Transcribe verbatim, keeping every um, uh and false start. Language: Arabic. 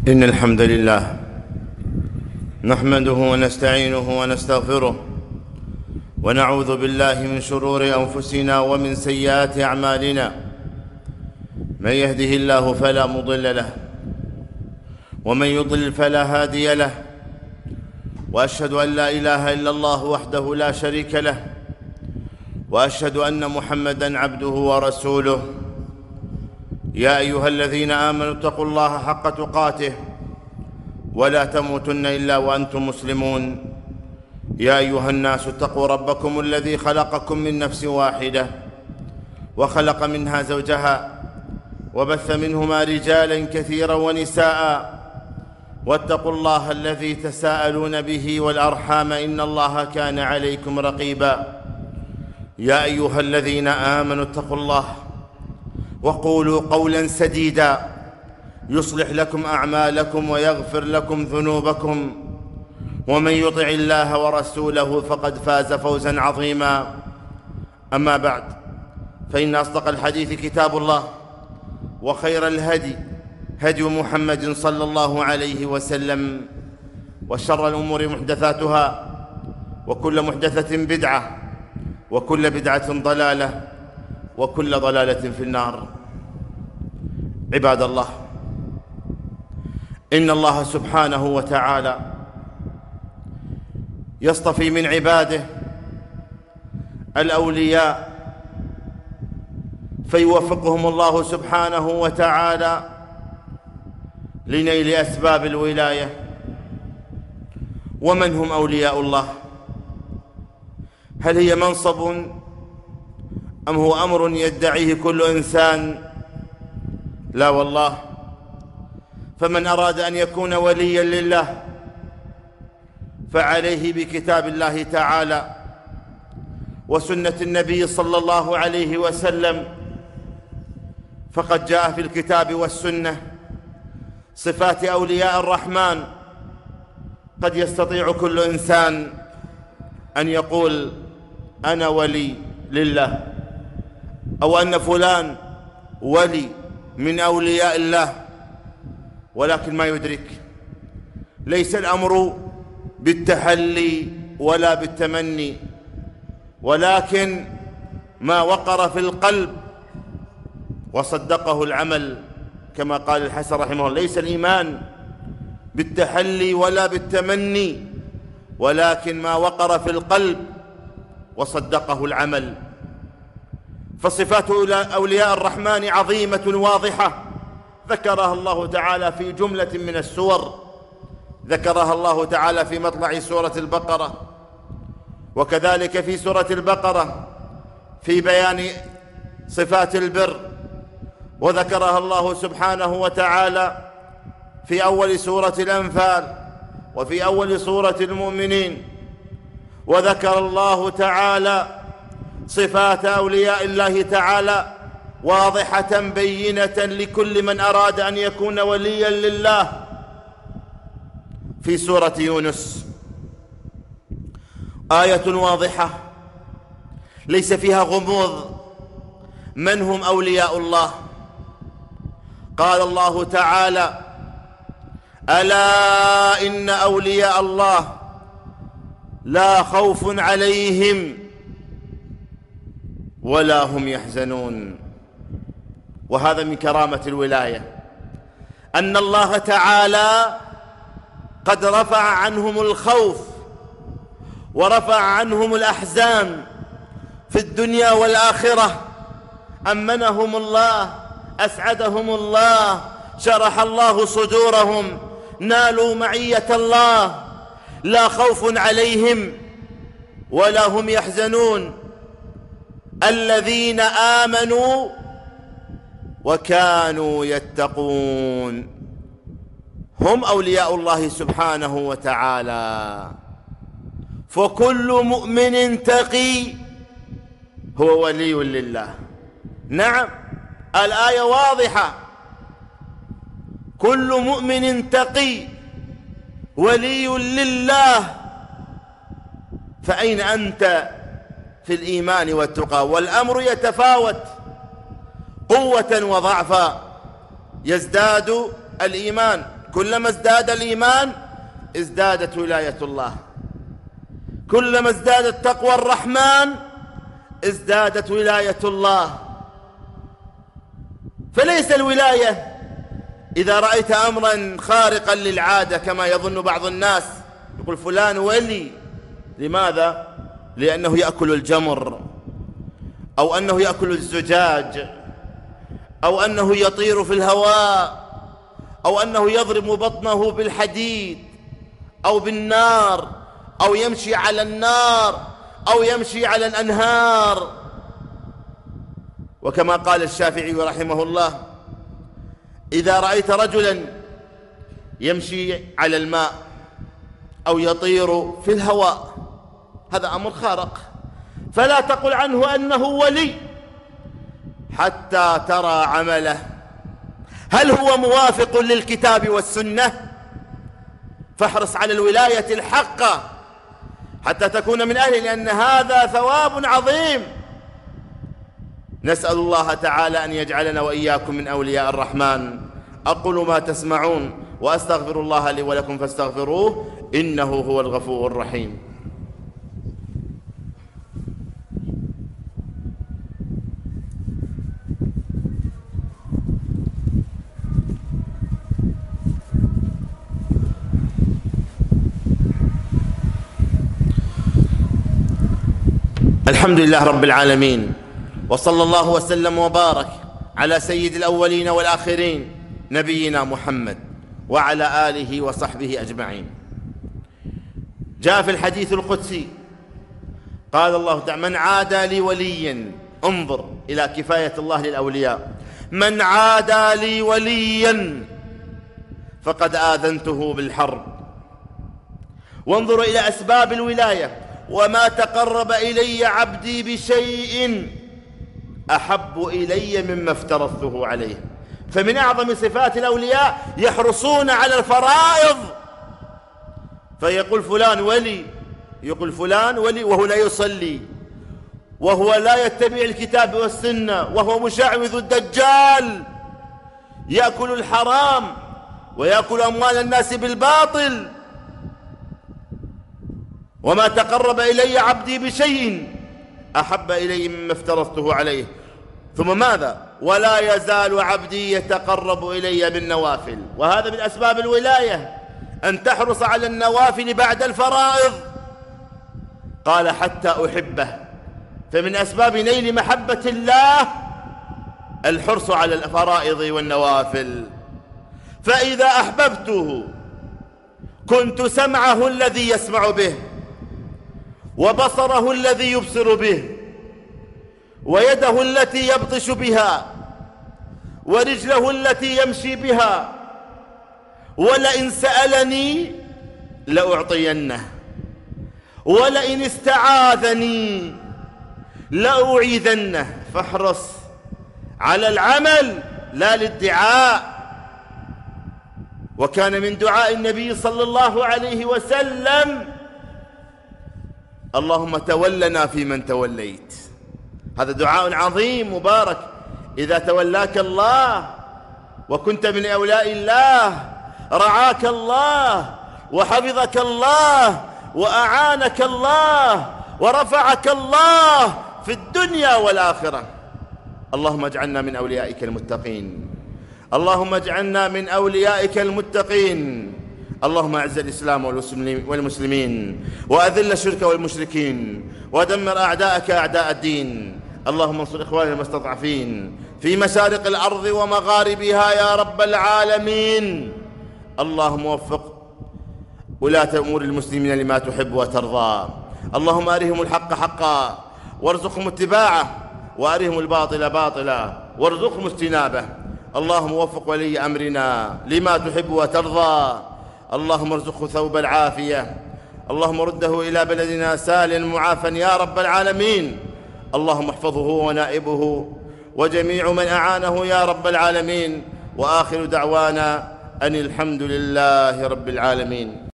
إن الحمد لله نحمده ونستعينه ونستغفره ونعوذ بالله من شرور أنفسنا ومن سيئات أعمالنا. من يهده الله فلا مضل له ومن يضلل فلا هادي له، وأشهد أن لا إله إلا الله وحده لا شريك له، وأشهد أن محمدًا عبده ورسوله. يا أيها الذين آمنوا اتقوا الله حق تقاته ولا تموتن إلا وأنتم مسلمون. يا أيها الناس اتقوا ربكم الذي خلقكم من نفس واحدة وخلق منها زوجها وبث منهما رجالا كثيرا ونساء، واتقوا الله الذي تساءلون به والأرحام إن الله كان عليكم رقيبا. يا أيها الذين آمنوا اتقوا الله وقولوا قولا سديدا يصلح لكم أعمالكم ويغفر لكم ذنوبكم، ومن يطع الله ورسوله فقد فاز فوزا عظيما. أما بعد، فإن أصدق الحديث كتاب الله، وخير الهدي هدي محمد صلى الله عليه وسلم، وشر الأمور محدثاتها، وكل محدثة بدعة، وكل بدعة ضلالة، وكل ضلالة في النار. عباد الله، إن الله سبحانه وتعالى يصطفي من عباده الأولياء، فيوفقهم الله سبحانه وتعالى لنيل أسباب الولاية. ومن هم أولياء الله؟ هل هي منصب أم هو أمر يدعيه كل إنسان؟ لا والله، فمن أراد أن يكون وليا لله فعليه بكتاب الله تعالى وسنة النبي صلى الله عليه وسلم، فقد جاء في الكتاب والسنة صفات أولياء الرحمن. قد يستطيع كل إنسان أن يقول أنا ولي لله، أو أن فلان ولي من أولياء الله، ولكن ما يدرك. ليس الأمر بالتحلي ولا بالتمني، ولكن ما وقر في القلب وصدقه العمل، كما قال الحسن رحمه الله: ليس الإيمان بالتحلي ولا بالتمني، ولكن ما وقر في القلب وصدقه العمل. فصفات أولياء الرحمن عظيمة واضحة، ذكرها الله تعالى في جملة من السور، ذكرها الله تعالى في مطلع سورة البقرة، وكذلك في سورة البقرة في بيان صفات البر، وذكرها الله سبحانه وتعالى في أول سورة الأنفال وفي أول سورة المؤمنين. وذكر الله تعالى صفات أولياء الله تعالى واضحة بينة لكل من أراد أن يكون وليا لله في سورة يونس، آية واضحة ليس فيها غموض. من هم أولياء الله؟ قال الله تعالى: ألا إن أولياء الله لا خوف عليهم ولا هم يحزنون. وهذا من كرامة الولاية، أن الله تعالى قد رفع عنهم الخوف ورفع عنهم الأحزان في الدنيا والآخرة. أمنهم الله، أسعدهم الله، شرح الله صدورهم، نالوا معية الله، لا خوف عليهم ولا هم يحزنون. الذين آمنوا وكانوا يتقون هم أولياء الله سبحانه وتعالى. فكل مؤمن تقي هو ولي لله. نعم، الآية واضحة، كل مؤمن تقي ولي لله. فأين أنت في الإيمان والتقى؟ والأمر يتفاوت قوة وضعفا، يزداد الإيمان كلما ازداد الإيمان ازدادت ولاية الله، كلما ازدادت تقوى الرحمن ازدادت ولاية الله. فليس الولاية إذا رأيت أمرا خارقا للعادة كما يظن بعض الناس، يقول فلان ولي. لماذا؟ لأنه يأكل الجمر، أو أنه يأكل الزجاج، أو أنه يطير في الهواء، أو أنه يضرب بطنه بالحديد أو بالنار، أو يمشي على النار، أو يمشي على الأنهار. وكما قال الشافعي رحمه الله: إذا رأيت رجلا يمشي على الماء أو يطير في الهواء، هذا أمر خارق، فلا تقل عنه أنه ولي حتى ترى عمله، هل هو موافق للكتاب والسنة؟ فاحرص على الولاية الحقة حتى تكون من أهله، لأن هذا ثواب عظيم. نسأل الله تعالى أن يجعلنا وإياكم من أولياء الرحمن. أقول ما تسمعون وأستغفر الله لي ولكم فاستغفروه إنه هو الغفور الرحيم. الحمد لله رب العالمين، وصلى الله وسلم وبارك على سيد الأولين والآخرين نبينا محمد وعلى آله وصحبه أجمعين. جاء في الحديث القدسي قال الله تعالى: من عادى لي وليا، انظر إلى كفاية الله للأولياء، من عادى لي وليا فقد آذنته بالحرب. وانظروا إلى أسباب الولاية: وما تقرب إلي عبدي بشيء أحب إلي مما افترضته عليه. فمن أعظم صفات الأولياء يحرصون على الفرائض، فيقول فلان ولي، يقول فلان ولي وهو لا يصلي، وهو لا يتبع الكتاب والسنة، وهو مشعوذ الدجال، يأكل الحرام ويأكل أموال الناس بالباطل. وما تقرب إلي عبدي بشيء أحب إلي مما افترضته عليه. ثم ماذا؟ ولا يزال عبدي يتقرب إلي بالنوافل. وهذا من أسباب الولاية، أن تحرص على النوافل بعد الفرائض. قال: حتى أحبه. فمن أسباب نيل محبة الله الحرص على الفرائض والنوافل. فإذا أحببته كنت سمعه الذي يسمع به، وبصره الذي يبصر به، ويده التي يبطش بها، ورجله التي يمشي بها، ولئن سألني لأعطينه، ولئن استعاذني لأعيذنه. فاحرص على العمل لا للدعاء. وكان من دعاء النبي صلى الله عليه وسلم: اللهم تولنا فيمن توليت. هذا دعاء عظيم مبارك. إذا تولاك الله وكنت من أولياء الله رعاك الله وحفظك الله وأعانك الله ورفعك الله في الدنيا والآخرة. اللهم اجعلنا من أوليائك المتقين، اللهم اجعلنا من أوليائك المتقين. اللهم أعز الإسلام والمسلمين، وأذل الشرك والمشركين، ودمر أعداءك أعداء الدين. اللهم انصر إخواننا المستضعفين في مشارق الأرض ومغاربها يا رب العالمين. اللهم وفق ولاة أمور المسلمين لما تحب وترضى. اللهم أرهم الحق حقا وارزقهم اتباعه، وأرهم الباطل باطلا وارزقهم اجتنابه. اللهم وفق ولي أمرنا لما تحب وترضى. اللهم ارزقه ثوب العافية. اللهم رده إلى بلدنا سالما معافا يا رب العالمين. اللهم احفظه ونائبه وجميع من أعانه يا رب العالمين. وآخر دعوانا أن الحمد لله رب العالمين.